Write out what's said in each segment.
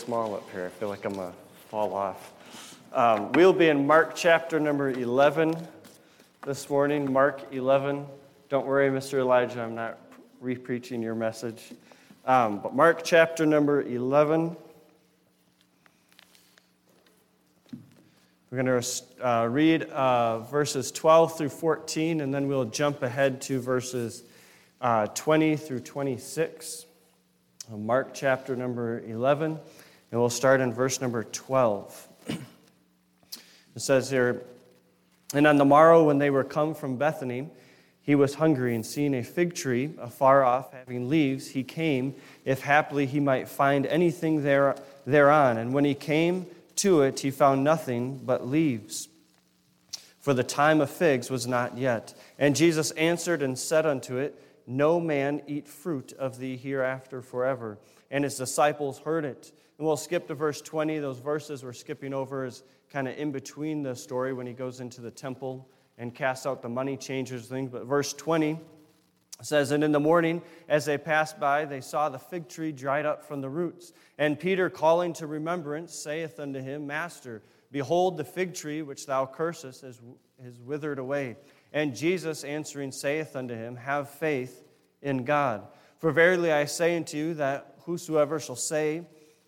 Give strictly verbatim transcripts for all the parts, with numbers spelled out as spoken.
Small up here. I feel like I'm going to fall off. Um, we'll be in Mark chapter number eleven this morning. Mark eleven. Don't worry, Mister Elijah, I'm not re-preaching your message. Um, but Mark chapter number eleven. We're going to uh, read uh, verses twelve through fourteen, and then we'll jump ahead to verses uh, twenty through twenty-six. Mark chapter number eleven. And we'll start in verse number twelve. It says here, "And on the morrow when they were come from Bethany, he was hungry, and seeing a fig tree afar off, having leaves, he came, if haply he might find anything there thereon. And when he came to it, he found nothing but leaves. For the time of figs was not yet. And Jesus answered and said unto it, No man eat fruit of thee hereafter forever. And his disciples heard it." And we'll skip to verse twenty. Those verses we're skipping over is kind of in between the story when he goes into the temple and casts out the money changers things. But verse twenty says, "And in the morning, as they passed by, they saw the fig tree dried up from the roots. And Peter, calling to remembrance, saith unto him, Master, behold, the fig tree which thou cursest is, is withered away. And Jesus answering saith unto him, Have faith in God. For verily I say unto you that whosoever shall say,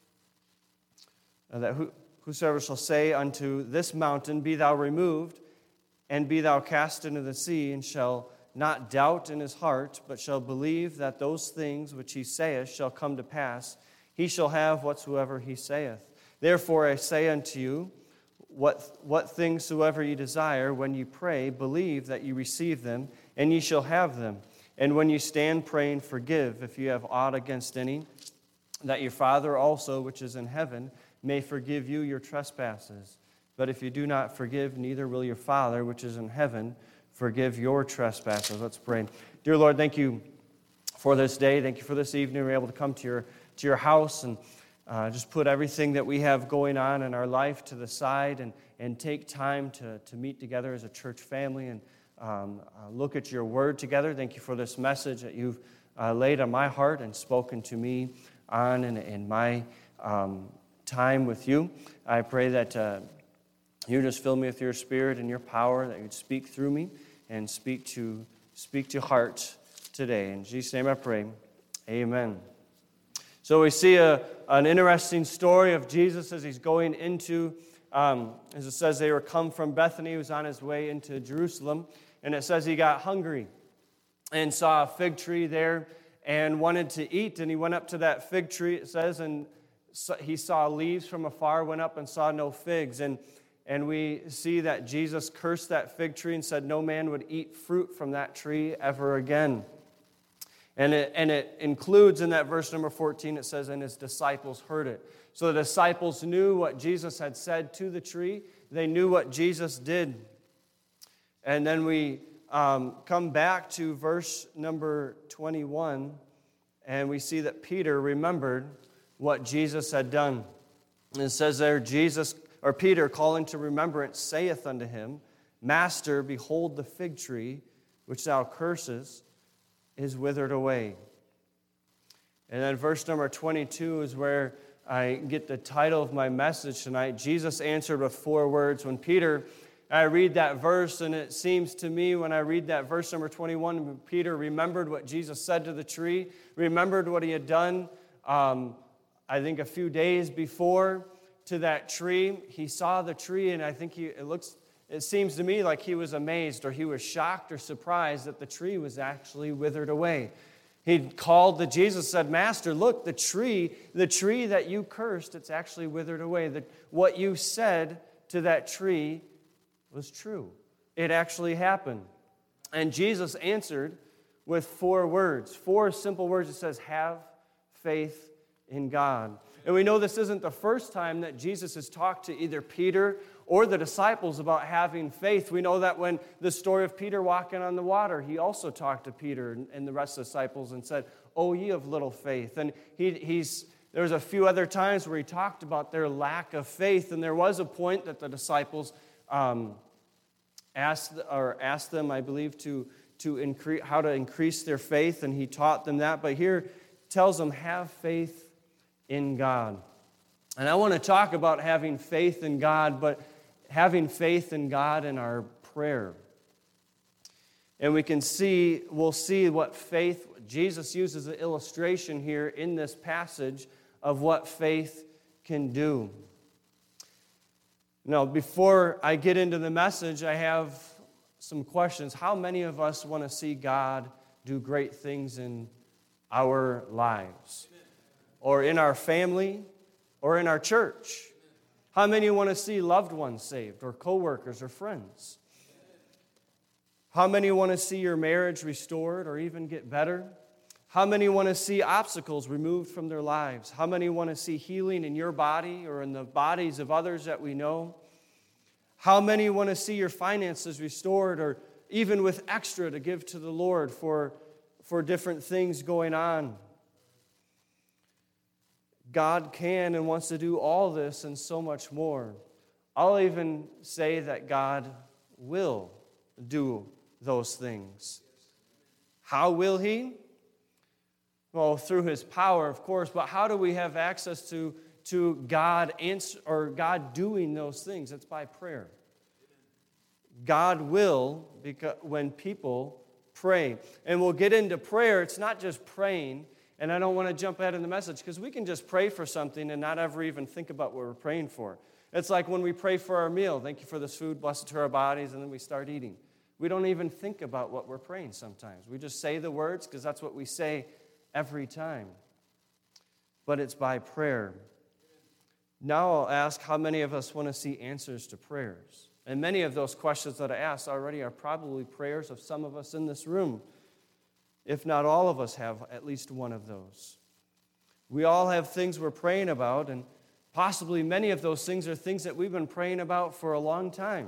that whosoever shall say unto this mountain, Be thou removed, and be thou cast into the sea, and shall not doubt in his heart, but shall believe that those things which he saith shall come to pass, he shall have whatsoever he saith. Therefore I say unto you, what, what things soever ye desire, when ye pray, believe that ye receive them, and ye shall have them. And when ye stand praying, forgive, if ye have aught against any, that your Father also, which is in heaven, may forgive you your trespasses. But if you do not forgive, neither will your Father, which is in heaven, forgive your trespasses." Let's pray. Dear Lord, thank you for this day. Thank you for this evening. We're able to come to your, to your house and uh, just put everything that we have going on in our life to the side and, and take time to, to meet together as a church family and um, uh, look at your word together. Thank you for this message that you've uh, laid on my heart and spoken to me on in, in my um time with you. I pray that uh, you just fill me with your spirit and your power, that you'd speak through me and speak to speak to hearts today. In Jesus' name I pray, amen. So we see a, an interesting story of Jesus as he's going into, um, as it says, they were come from Bethany. He was on his way into Jerusalem, and it says he got hungry and saw a fig tree there and wanted to eat, and he went up to that fig tree, it says, and he saw leaves from afar, went up and saw no figs. And, and we see that Jesus cursed that fig tree and said no man would eat fruit from that tree ever again. And it, and it includes in that verse number fourteen, it says, and his disciples heard it. So the disciples knew what Jesus had said to the tree. They knew what Jesus did. And then we um, come back to verse number twenty-one, and we see that Peter remembered what Jesus had done. And it says there, Jesus, or Peter, calling to remembrance, saith unto him, Master, behold, the fig tree which thou cursest is withered away. And then verse number twenty-two is where I get the title of my message tonight. Jesus answered with four words. When Peter, I read that verse, and it seems to me when I read that verse number twenty-one, Peter remembered what Jesus said to the tree, remembered what he had done, um, I think a few days before to that tree. He saw the tree, and I think he, it looks, it seems to me like he was amazed or he was shocked or surprised that the tree was actually withered away. He called to Jesus, said, Master, look, the tree, the tree that you cursed, it's actually withered away. The, what you said to that tree was true. It actually happened. And Jesus answered with four words, four simple words. It says, have faith in God. And we know this isn't the first time that Jesus has talked to either Peter or the disciples about having faith. We know that when the story of Peter walking on the water, he also talked to Peter and the rest of the disciples and said, "O ye of little faith." And he, he's there's a few other times where he talked about their lack of faith, and there was a point that the disciples um, asked or asked them, I believe, to to increase how to increase their faith, and he taught them that. But here tells them, have faith in God. And I want to talk about having faith in God, but having faith in God in our prayer. And we can see, we'll see what faith, Jesus uses an illustration here in this passage of what faith can do. Now, before I get into the message, I have some questions. How many of us want to see God do great things in our lives? Or in our family? Or in our church? How many want to see loved ones saved? Or coworkers or friends? How many want to see your marriage restored or even get better? How many want to see obstacles removed from their lives? How many want to see healing in your body or in the bodies of others that we know? How many want to see your finances restored or even with extra to give to the Lord for, for different things going on? God can and wants to do all this and so much more. I'll even say that God will do those things. How will He? Well, through His power, of course, but how do we have access to, to God answer, or God doing those things? It's by prayer. God will, because when people pray. And we'll get into prayer. It's not just praying, and I don't want to jump ahead in the message, because we can just pray for something and not ever even think about what we're praying for. It's like when we pray for our meal. Thank you for this food, blessed to our bodies, and then we start eating. We don't even think about what we're praying sometimes. We just say the words because that's what we say every time. But it's by prayer. Now I'll ask how many of us want to see answers to prayers. And many of those questions that I asked already are probably prayers of some of us in this room. If not all of us have at least one of those. We all have things we're praying about, and possibly many of those things are things that we've been praying about for a long time.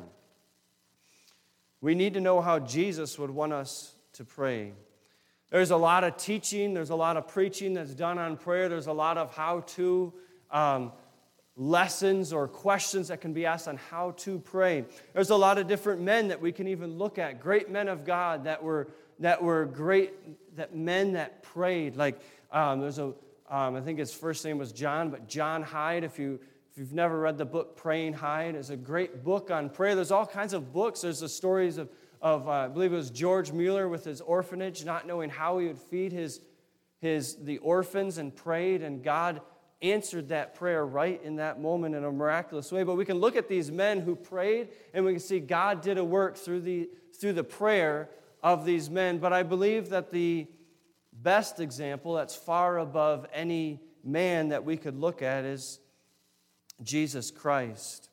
We need to know how Jesus would want us to pray. There's a lot of teaching, there's a lot of preaching that's done on prayer, there's a lot of how-to um, lessons or questions that can be asked on how to pray. There's a lot of different men that we can even look at, great men of God that were that were great, that men that prayed. Like um, there's a, um, I think his first name was John, but John Hyde, if you If you've never read the book Praying Hyde, it's a great book on prayer. There's all kinds of books. There's the stories of, of uh, I believe it was George Mueller with his orphanage, not knowing how he would feed his, his the orphans, and prayed, and God answered that prayer right in that moment in a miraculous way. But we can look at these men who prayed, and we can see God did a work through the through the prayer of these men. But I believe that the best example that's far above any man that we could look at is Jesus Christ.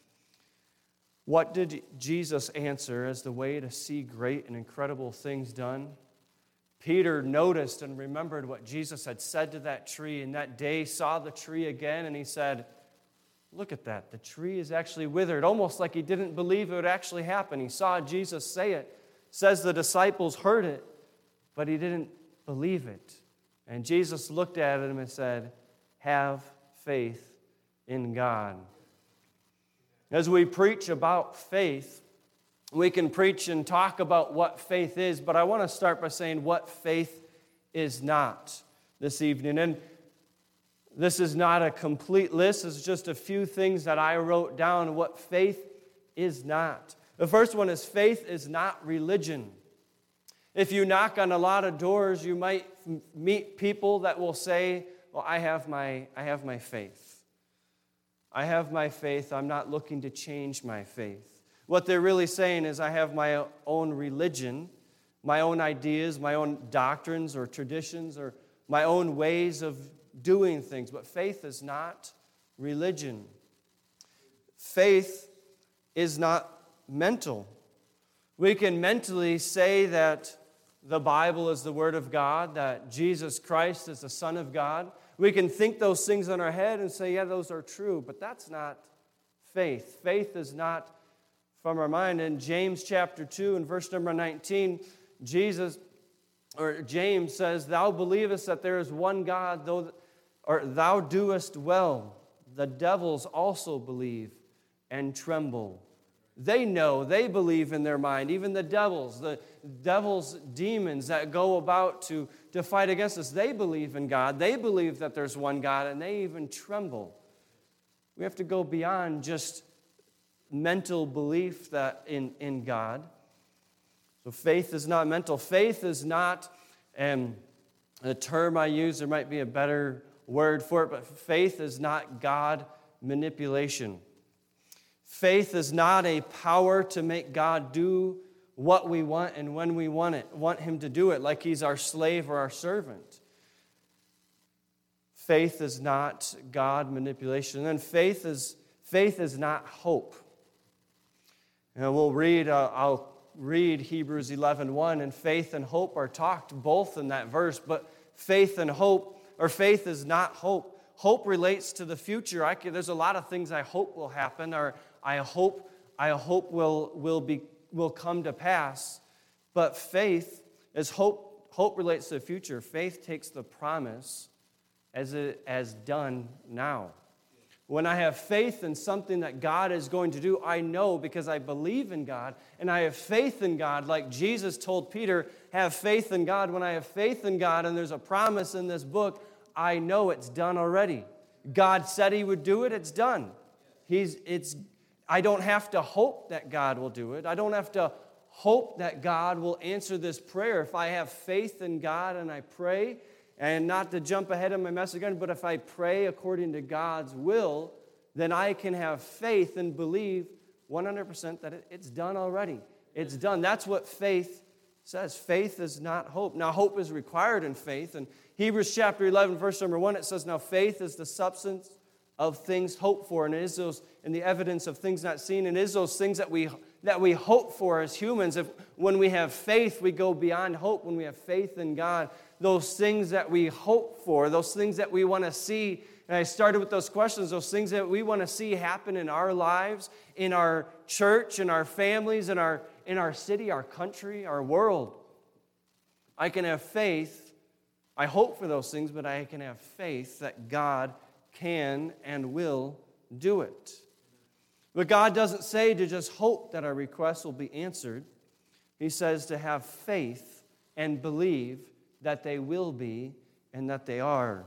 What did Jesus answer as the way to see great and incredible things done? Peter noticed and remembered what Jesus had said to that tree, and that day saw the tree again, and he said, "Look at that, the tree is actually withered," almost like he didn't believe it would actually happen. He saw Jesus say it. Says the disciples heard it, but he didn't believe it. And Jesus looked at him and said, "Have faith in God." As we preach about faith, we can preach and talk about what faith is, but I want to start by saying what faith is not this evening. And this is not a complete list. It's just a few things that I wrote down what faith is not. The first one is faith is not religion. If you knock on a lot of doors, you might meet people that will say, "Well, I have my, I have my faith. I have my faith. I'm not looking to change my faith." What they're really saying is, I have my own religion, my own ideas, my own doctrines or traditions, or my own ways of doing things. But faith is not religion. Faith is not mental. We can mentally say that the Bible is the Word of God, that Jesus Christ is the Son of God. We can think those things in our head and say, yeah, those are true, but that's not faith. Faith is not from our mind. In James chapter two and verse number nineteen, Jesus, or James says, "Thou believest that there is one God, though, or thou doest well. The devils also believe and tremble." They know, they believe in their mind, even the devils, the devils, demons that go about to, to fight against us, they believe in God. They believe that there's one God, and they even tremble We have to go beyond just mental belief that in, in God. So faith is not mental. Faith is not um, a term I use. There might be a better word for it, but faith is not God manipulation. Faith is not a power to make God do what we want and when we want it, want him to do it, like he's our slave or our servant. Faith is not God manipulation. And then faith is faith is not hope. And we'll read, uh, I'll read Hebrews eleven one, and faith and hope are talked both in that verse, but faith and hope, or faith is not hope. Hope relates to the future. I can, there's a lot of things I hope will happen, or I hope I hope will will be will come to pass. But faith is hope. Hope relates to the future. Faith takes the promise as it as done now. When I have faith in something that God is going to do, I know because I believe in God and I have faith in God, like Jesus told Peter, have faith in God. When I have faith in God and there's a promise in this book, I know it's done already. God said he would do it, it's done. He's it's I don't have to hope that God will do it. I don't have to hope that God will answer this prayer. If I have faith in God and I pray, and not to jump ahead of my message again, but if I pray according to God's will, then I can have faith and believe one hundred percent that it's done already. It's done. That's what faith says. Faith is not hope. Now, hope is required in faith. In Hebrews chapter eleven, verse number one, it says, now faith is the substance of things hoped for, and it is those, and the evidence of things not seen, and it is those things that we that we hope for as humans. If when we have faith, we go beyond hope. When we have faith in God, those things that we hope for, those things that we want to see, and I started with those questions, those things that we want to see happen in our lives, in our church, in our families, in our, in our city, our country, our world. I can have faith. I hope for those things, but I can have faith that God can and will do it. But God doesn't say to just hope that our requests will be answered. He says to have faith and believe that they will be and that they are.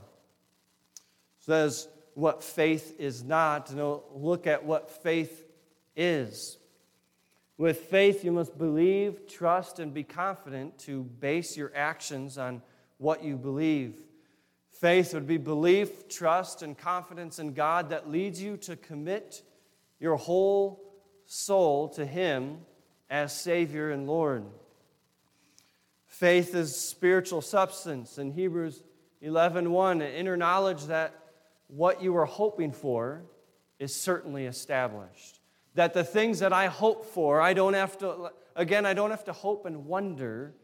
Says what faith is not. You know, look at what faith is. With faith, you must believe, trust, and be confident to base your actions on what you believe. Faith would be belief, trust, and confidence in God that leads you to commit your whole soul to Him as Savior and Lord. Faith is spiritual substance. In Hebrews eleven one, an inner knowledge that what you are hoping for is certainly established. That the things that I hope for, I don't have to, again, I don't have to hope and wonder.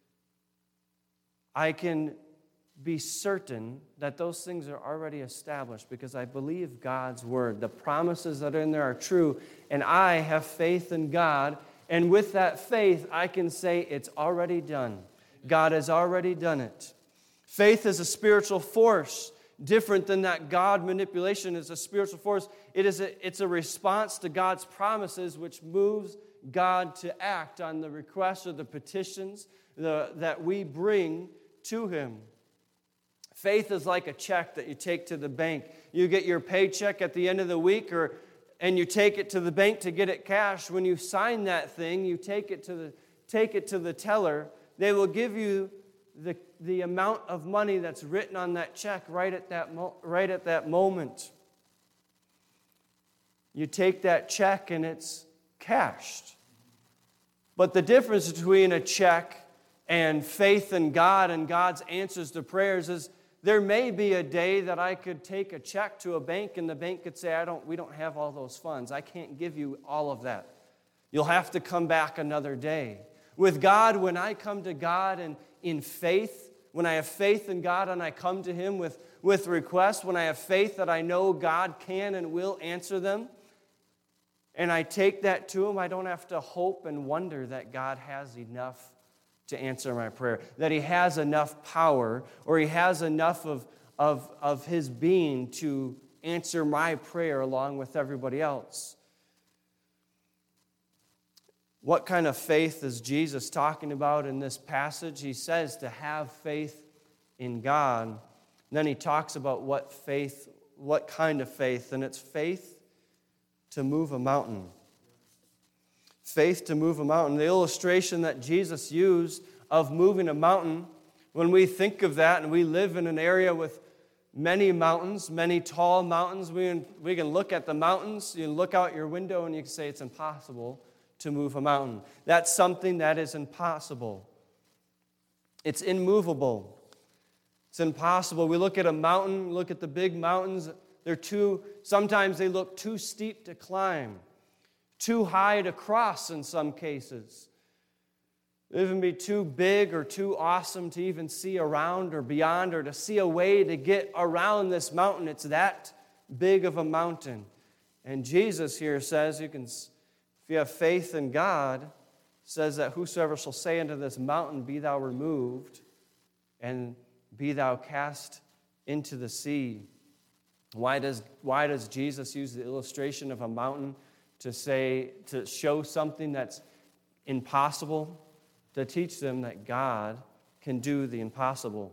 I can be certain that those things are already established because I believe God's word. The promises that are in there are true, and I have faith in God. And with that faith, I can say it's already done. God has already done it. Faith is a spiritual force. Different than that God manipulation is a spiritual force. It is a, it's a response to God's promises which moves God to act on the requests or the petitions the, that we bring to Him. Faith is like a check that you take to the bank. You get your paycheck at the end of the week, or and you take it to the bank to get it cashed. When you sign that thing, you take it to the take it to the teller. They will give you the, the amount of money that's written on that check right at that mo- right at that moment. You take that check and it's cashed. But the difference between a check and faith in God and God's answers to prayers is there may be a day that I could take a check to a bank and the bank could say, I don't, we don't have all those funds. I can't give you all of that. You'll have to come back another day. With God, when I come to God and in faith, when I have faith in God and I come to Him with, with requests, when I have faith that I know God can and will answer them, and I take that to Him, I don't have to hope and wonder that God has enough to answer my prayer, that He has enough power or He has enough of, of, of His being to answer my prayer along with everybody else. What kind of faith is Jesus talking about in this passage? He says to have faith in God. And then He talks about what faith what kind of faith, and it's faith to move a mountain. Faith to move a mountain. The illustration that Jesus used of moving a mountain, when we think of that and we live in an area with many mountains, many tall mountains, we can, we can look at the mountains, you can look out your window and you can say it's impossible to move a mountain. That's something that is impossible. It's immovable. It's impossible. We look at a mountain, look at the big mountains, they're too, sometimes they look too steep to climb, too high to cross in some cases. It would even be too big or too awesome to even see around or beyond or to see a way to get around this mountain. It's that big of a mountain. And Jesus here says, you can, if you have faith in God, says that whosoever shall say unto this mountain, be thou removed, and be thou cast into the sea. Why does, why does Jesus use the illustration of a mountain to say, to show something that's impossible? To teach them that God can do the impossible.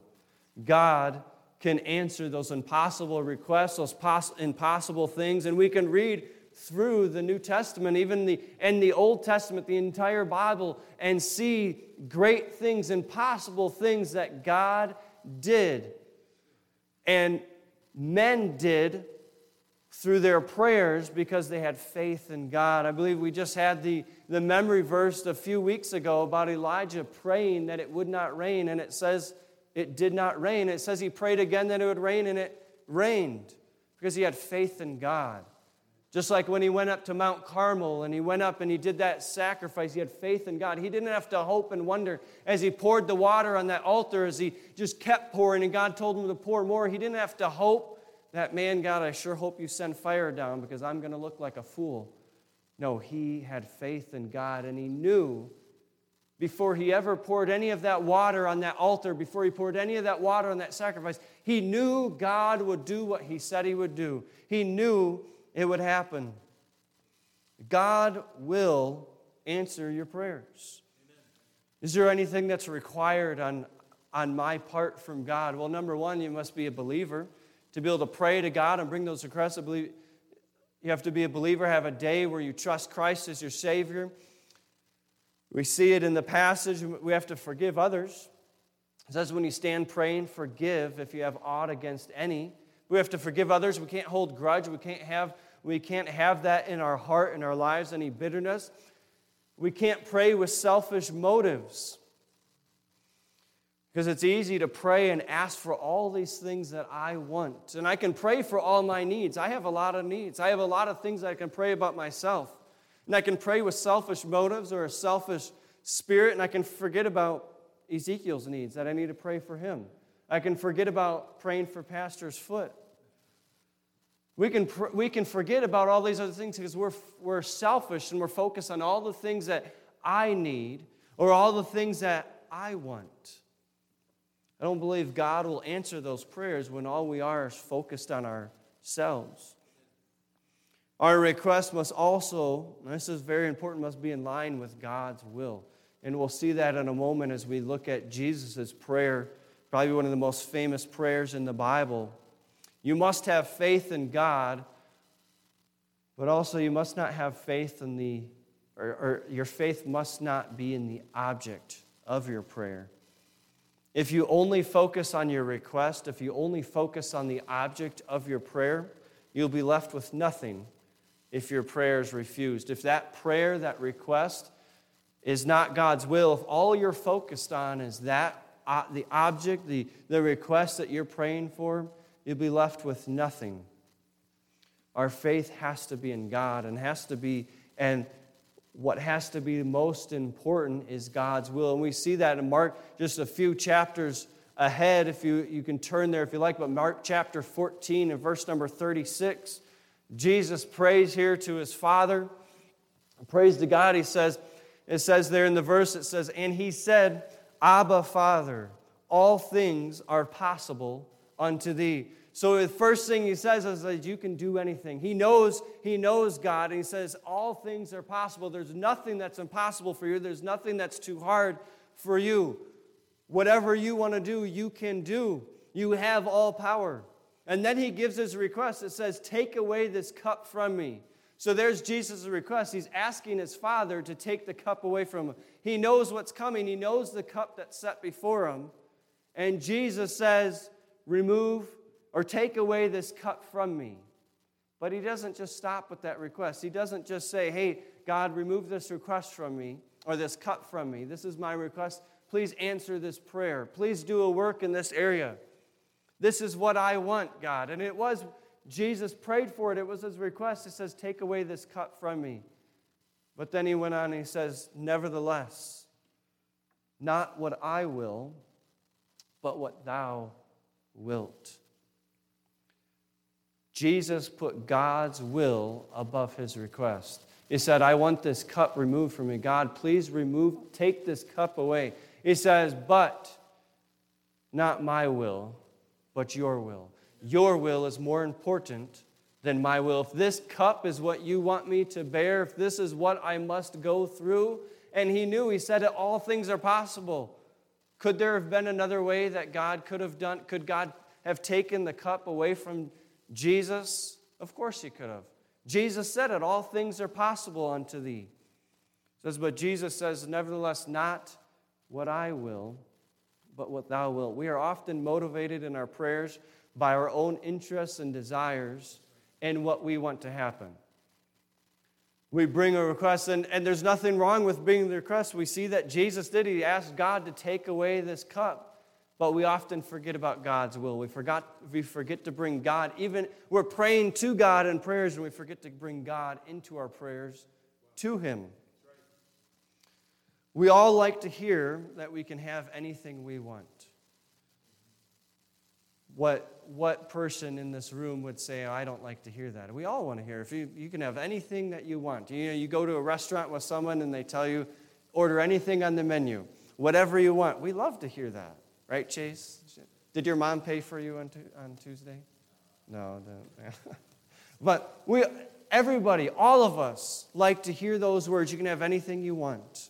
God can answer those impossible requests, those pos- impossible things, and we can read through the New Testament, even the and the Old Testament, the entire Bible, and see great things, impossible things that God did. And men did through their prayers because they had faith in God. I believe we just had the, the memory verse a few weeks ago about Elijah praying that it would not rain, and it says it did not rain. It says he prayed again that it would rain, and it rained because he had faith in God. Just like when he went up to Mount Carmel and he went up and he did that sacrifice, he had faith in God. He didn't have to hope and wonder as he poured the water on that altar, as he just kept pouring and God told him to pour more. He didn't have to hope that, man, God, I sure hope you send fire down because I'm going to look like a fool. No, he had faith in God, and he knew before he ever poured any of that water on that altar, before he poured any of that water on that sacrifice, he knew God would do what he said he would do. He knew it would happen. God will answer your prayers. Amen. Is there anything that's required on, on my part from God? Well, number one, you must be a believer. To be able to pray to God and bring those requests, I believe you have to be a believer, have a day where you trust Christ as your Savior. We see it in the passage. We have to forgive others. It says when you stand praying, forgive if you have aught against any. We have to forgive others. We can't hold grudge. We can't have, we can't have that in our heart, in our lives, any bitterness. We can't pray with selfish motives. Because it's easy to pray and ask for all these things that I want. And I can pray for all my needs. I have a lot of needs. I have a lot of things I can pray about myself. And I can pray with selfish motives or a selfish spirit, and I can forget about Ezekiel's needs, that I need to pray for him. I can forget about praying for Pastor's foot. We can, pr- we can forget about all these other things because we're, we're selfish and we're focused on all the things that I need or all the things that I want. I don't believe God will answer those prayers when all we are is focused on ourselves. Our request must also, and this is very important, must be in line with God's will. And we'll see that in a moment as we look at Jesus' prayer, probably one of the most famous prayers in the Bible. You must have faith in God, but also you must not have faith in the, or, or your faith must not be in the object of your prayer. If you only focus on your request, if you only focus on the object of your prayer, you'll be left with nothing if your prayer is refused. If that prayer, that request, is not God's will, if all you're focused on is that, uh, the object, the, the request that you're praying for, you'll be left with nothing. Our faith has to be in God and has to be, and what has to be most important is God's will. And we see that in Mark just a few chapters ahead, if you, you can turn there if you like, but Mark chapter fourteen and verse number thirty-six, Jesus prays here to his Father. Prays to God. He says, it says there in the verse, it says, and he said, Abba, Father, all things are possible unto thee. So the first thing he says is that you can do anything. He knows, he knows God, and he says all things are possible. There's nothing that's impossible for you. There's nothing that's too hard for you. Whatever you want to do, you can do. You have all power. And then he gives his request. It says, take away this cup from me. So there's Jesus' request. He's asking his Father to take the cup away from him. He knows what's coming. He knows the cup that's set before him. And Jesus says, remove or take away this cup from me. But he doesn't just stop with that request. He doesn't just say, hey, God, remove this request from me, or this cup from me. This is my request. Please answer this prayer. Please do a work in this area. This is what I want, God. And it was, Jesus prayed for it. It was his request. It says, take away this cup from me. But then he went on and he says, nevertheless, not what I will, but what thou wilt. Jesus put God's will above his request. He said, I want this cup removed from me. God, please remove, take this cup away. He says, but not my will, but your will. Your will is more important than my will. If this cup is what you want me to bear, if this is what I must go through, and he knew, he said, all things are possible. Could there have been another way that God could have done? Could God have taken the cup away from Jesus? Of course he could have. Jesus said it, all things are possible unto thee. It says, but Jesus says, nevertheless, not what I will, but what thou wilt. We are often motivated in our prayers by our own interests and desires and what we want to happen. We bring a request, and, and there's nothing wrong with bringing the request. We see that Jesus did. He asked God to take away this cup, but we often forget about God's will. We forgot. We forget to bring God. Even we're praying to God in prayers, and we forget to bring God into our prayers to him. We all like to hear that we can have anything we want. What, what person in this room would say, oh, I don't like to hear that? We all want to hear. If you, you can have anything that you want. You know, you go to a restaurant with someone and they tell you, order anything on the menu, whatever you want. We love to hear that. Right, Chase? Did your mom pay for you on, tu- on Tuesday? No. no. But we, everybody, all of us like to hear those words. You can have anything you want.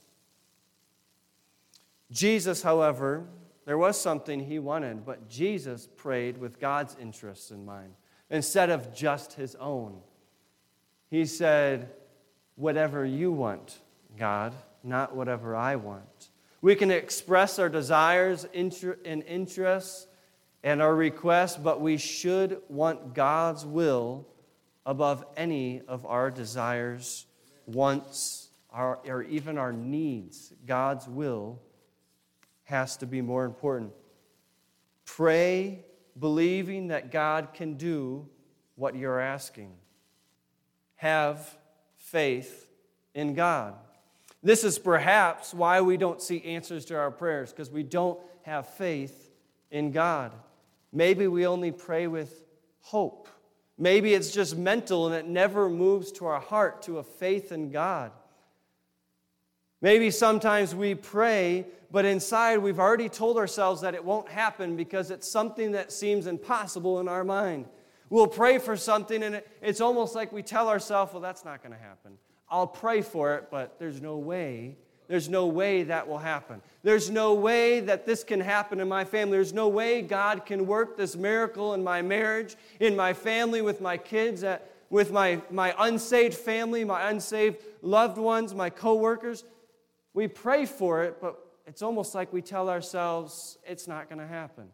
Jesus, however, there was something he wanted, but Jesus prayed with God's interests in mind instead of just his own. He said, whatever you want, God, not whatever I want. We can express our desires and interests and our requests, but we should want God's will above any of our desires, wants, our, or even our needs. God's will has to be more important. Pray believing that God can do what you're asking. Have faith in God. This is perhaps why we don't see answers to our prayers, because we don't have faith in God. Maybe we only pray with hope. Maybe it's just mental and it never moves to our heart to a faith in God. Maybe sometimes we pray, but inside we've already told ourselves that it won't happen because it's something that seems impossible in our mind. We'll pray for something and it, it's almost like we tell ourselves, well, that's not going to happen. I'll pray for it, but there's no way. There's no way that will happen. There's no way that this can happen in my family. There's no way God can work this miracle in my marriage, in my family, with my kids, at, with my, my unsaved family, my unsaved loved ones, my coworkers. We pray for it, but it's almost like we tell ourselves it's not going to happen.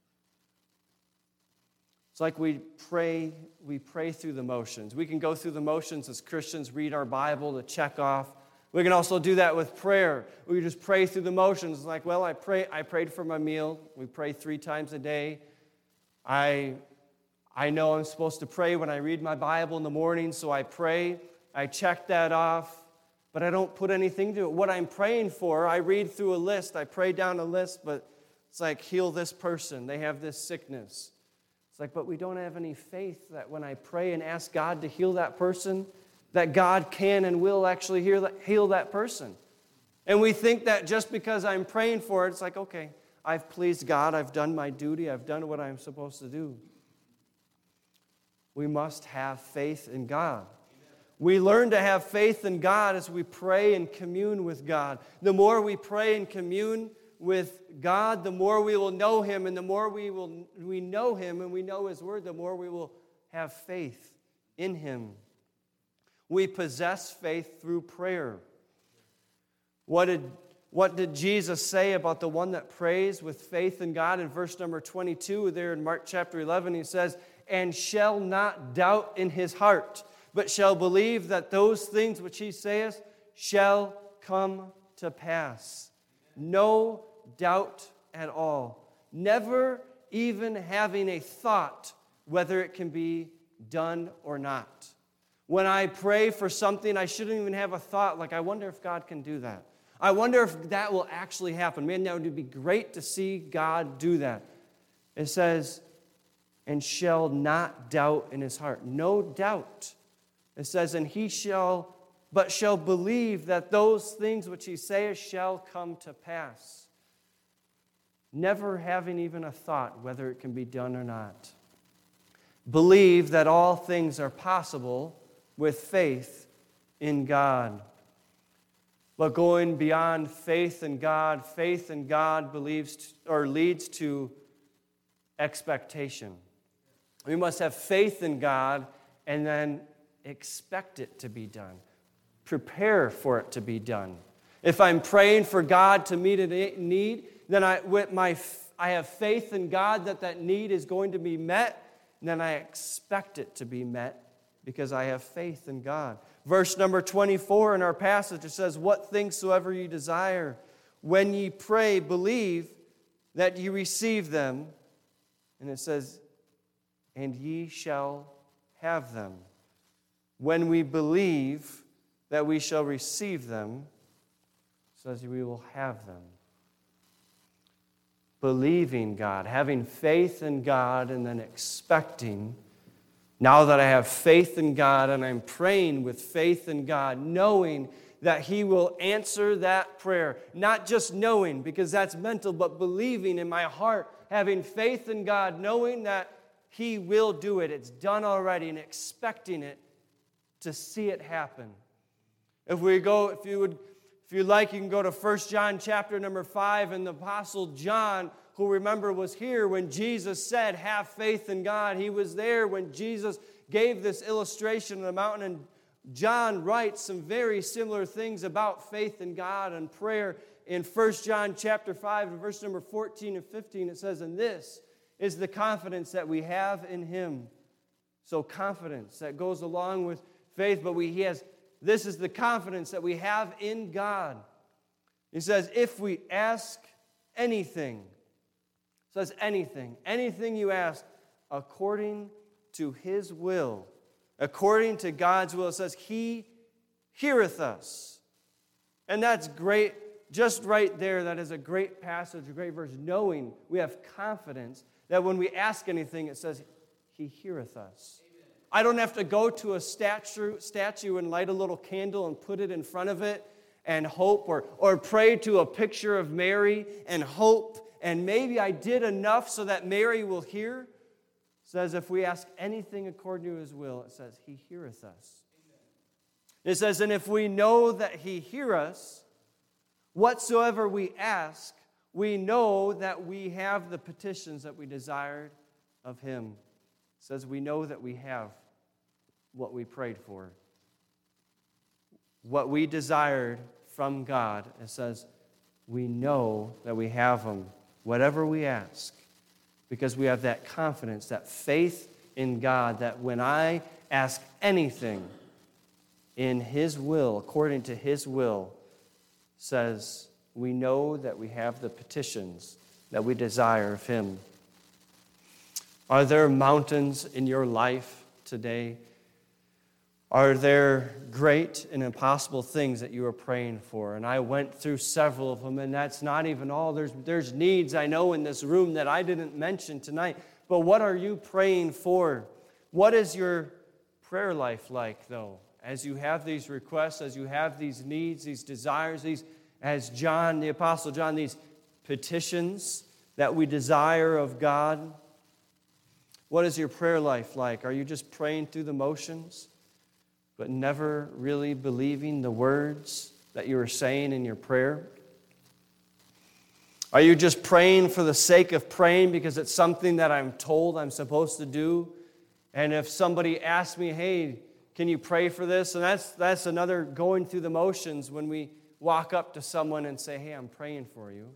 It's like we pray, we pray through the motions. We can go through the motions as Christians, read our Bible to check off. We can also do that with prayer. We can just pray through the motions. It's like, well, I pray, I prayed for my meal. We pray three times a day. I, I know I'm supposed to pray when I read my Bible in the morning, so I pray. I check that off. But I don't put anything to it. What I'm praying for, I read through a list. I pray down a list, but it's like, heal this person. They have this sickness. It's like, but we don't have any faith that when I pray and ask God to heal that person, that God can and will actually heal that, heal that person. And we think that just because I'm praying for it, it's like, okay, I've pleased God. I've done my duty. I've done what I'm supposed to do. We must have faith in God. We learn to have faith in God as we pray and commune with God. The more we pray and commune with God, the more we will know Him, and the more we will we know Him and we know His Word, the more we will have faith in Him. We possess faith through prayer. What did, what did Jesus say about the one that prays with faith in God? In verse number twenty-two, there in Mark chapter eleven, He says, "And shall not doubt in his heart, but shall believe that those things which He saith shall come to pass." No doubt at all. Never even having a thought whether it can be done or not. When I pray for something, I shouldn't even have a thought like, I wonder if God can do that. I wonder if that will actually happen. Man, that would be great to see God do that. It says, "And shall not doubt in his heart." No doubt. It says, "And he shall, but shall believe that those things which he saith shall come to pass." Never having even a thought whether it can be done or not. Believe that all things are possible with faith in God. But going beyond faith in God, faith in God believes or leads to expectation. We must have faith in God and then expect it to be done. Prepare for it to be done. If I'm praying for God to meet a need, then I, with my, I have faith in God that that need is going to be met, and then I expect it to be met because I have faith in God. Verse number twenty-four in our passage, it says, "What things soever ye desire, when ye pray, believe that ye receive them." And it says, "And ye shall have them." When we believe that we shall receive them, it says we will have them. Believing God, having faith in God, and then expecting. Now that I have faith in God and I'm praying with faith in God, knowing that He will answer that prayer. Not just knowing, because that's mental, but believing in my heart, having faith in God, knowing that He will do it. It's done already, and expecting it to see it happen. If we go, if you would, if you like, you can go to First John chapter number five, and the Apostle John, who remember was here when Jesus said, "Have faith in God." He was there when Jesus gave this illustration on the mountain, and John writes some very similar things about faith in God and prayer. In First John chapter five, and verse number fourteen and fifteen, it says, "And this is the confidence that we have in Him." So confidence that goes along with faith, but we, he has, this is the confidence that we have in God. He says, "If we ask anything," says anything, anything you ask, according to His will, according to God's will, it says, He heareth us. And that's great. Just right there, that is a great passage, a great verse, knowing we have confidence that when we ask anything, it says, He heareth us. Amen. I don't have to go to a statue, statue and light a little candle and put it in front of it and hope, or, or pray to a picture of Mary and hope, and maybe I did enough so that Mary will hear. It says, if we ask anything according to His will, it says, He heareth us. Amen. It says, and if we know that He hear us, whatsoever we ask, we know that we have the petitions that we desired of Him. It says we know that we have what we prayed for. What we desired from God, it says we know that we have them, whatever we ask, because we have that confidence, that faith in God, that when I ask anything in His will, according to His will, says we know that we have the petitions that we desire of Him. Are there mountains in your life today? Are there great and impossible things that you are praying for? And I went through several of them, and that's not even all. There's, there's needs I know in this room that I didn't mention tonight. But what are you praying for? What is your prayer life like, though? As you have these requests, as you have these needs, these desires, these, as John, the Apostle John, these petitions that we desire of God. What is your prayer life like? Are you just praying through the motions, but never really believing the words that you are saying in your prayer? Are you just praying for the sake of praying because it's something that I'm told I'm supposed to do? And if somebody asks me, hey, can you pray for this? And that's that's another going through the motions when we walk up to someone and say, hey, I'm praying for you.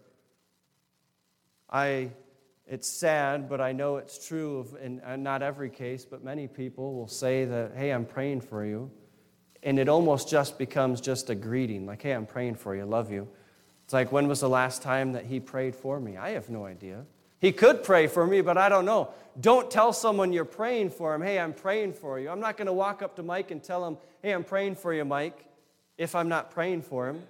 I, it's sad, but I know it's true of, in not every case, but many people will say that, hey, I'm praying for you. And it almost just becomes just a greeting, like, hey, I'm praying for you, I love you. It's like, when was the last time that he prayed for me? I have no idea. He could pray for me, but I don't know. Don't tell someone you're praying for him, hey, I'm praying for you. I'm not going to walk up to Mike and tell him, hey, I'm praying for you, Mike, if I'm not praying for him.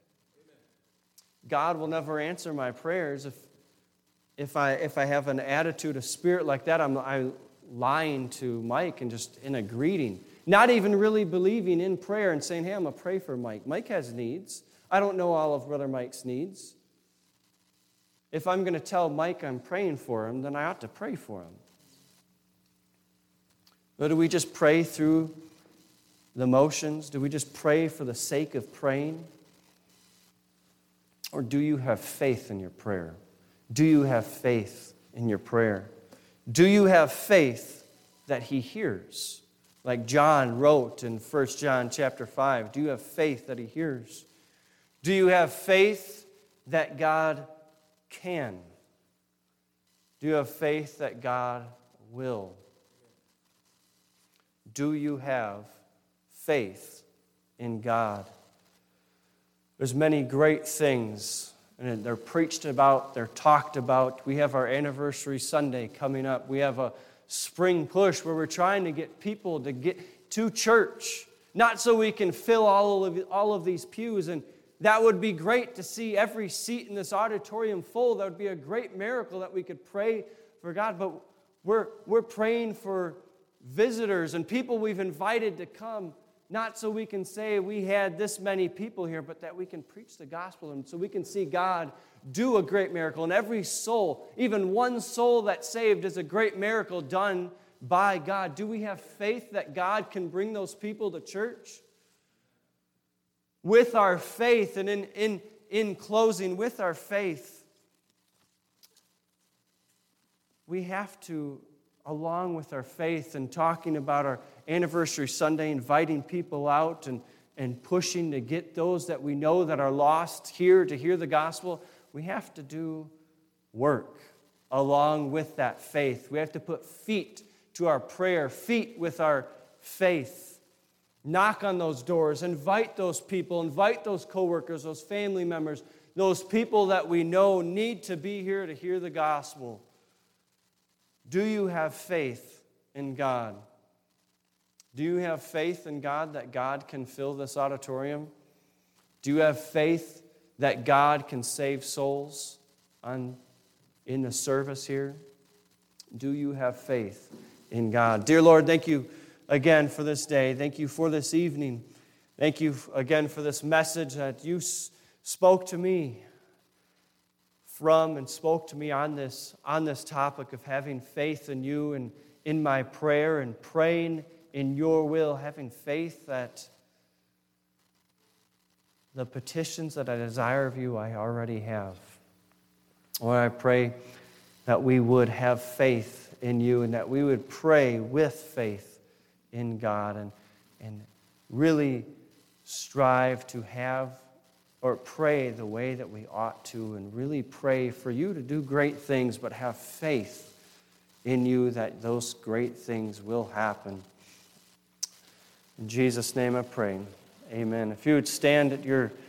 God will never answer my prayers if if I if I have an attitude, a spirit like that. I'm, I'm lying to Mike and just in a greeting, not even really believing in prayer and saying, hey, I'm going to pray for Mike. Mike has needs. I don't know all of Brother Mike's needs. If I'm going to tell Mike I'm praying for him, then I ought to pray for him. Or do we just pray through the motions? Do we just pray for the sake of praying? Or do you have faith in your prayer? Do you have faith in your prayer? Do you have faith that he hears? Like John wrote in First John chapter five, do you have faith that he hears? Do you have faith that God can? Do you have faith that God will? Do you have faith in God? There's many great things, and they're preached about, they're talked about. We have our anniversary Sunday coming up. We have a spring push where we're trying to get people to get to church, not so we can fill all of all of these pews. And that would be great to see every seat in this auditorium full. That would be a great miracle that we could pray for God. But we're we're praying for visitors and people we've invited to come, not so we can say we had this many people here, but that we can preach the gospel and so we can see God do a great miracle. And every soul, even one soul that's saved, is a great miracle done by God. Do we have faith that God can bring those people to church? With our faith, and in, in, in closing, with our faith, we have to, along with our faith and talking about our anniversary Sunday, inviting people out and, and pushing to get those that we know that are lost here to hear the gospel, we have to do work along with that faith. We have to put feet to our prayer, feet with our faith. Knock on those doors, invite those people, invite those coworkers, those family members, those people that we know need to be here to hear the gospel. Do you have faith in God? Do you have faith in God that God can fill this auditorium? Do you have faith that God can save souls on, in the service here? Do you have faith in God? Dear Lord, thank you again for this day. Thank you for this evening. Thank you again for this message that you spoke to me from and spoke to me on this, on this topic of having faith in you and in my prayer and praying in your will, having faith that the petitions that I desire of you I already have. Lord, I pray that we would have faith in you and that we would pray with faith in God and, and really strive to have or pray the way that we ought to and really pray for you to do great things, but have faith in you that those great things will happen. In Jesus' name I pray. Amen. If you would stand at your